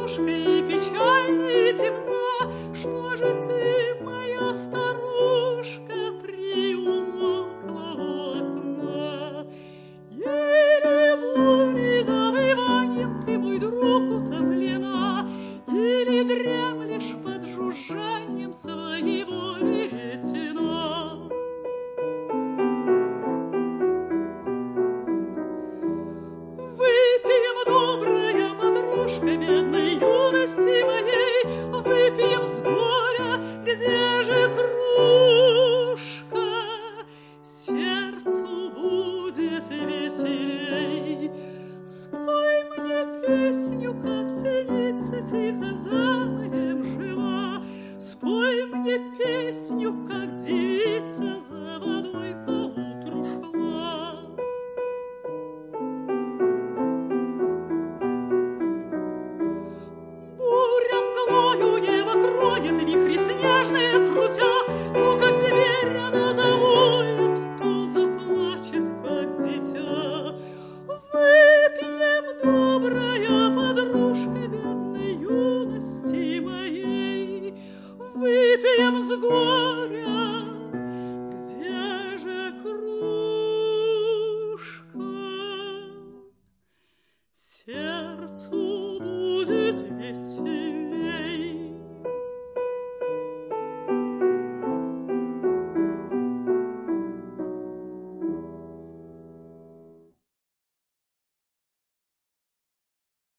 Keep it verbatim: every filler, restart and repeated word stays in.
подружка, и печальна, и темна. Что же ты, моя старушка, приумолкла у окна? Или бурей завыванием ты, мой друг, утомлена, или дремлешь под жужжанием своего веретена? Выпьем, добрая подружка, бедной юности моей, выпьем с горя, где же кружка? Сердцу будет веселей. Спой мне песню, как синица тихо за морем жила. Спой мне песню, как девица за водой поутру шла. Буря мглою небо кроет, вихри снежные крутя, то, как зверь, она завоет, то заплачет, как дитя. Выпьем, добрая подружка, бедной юности моей, выпьем с горя, где же кружка?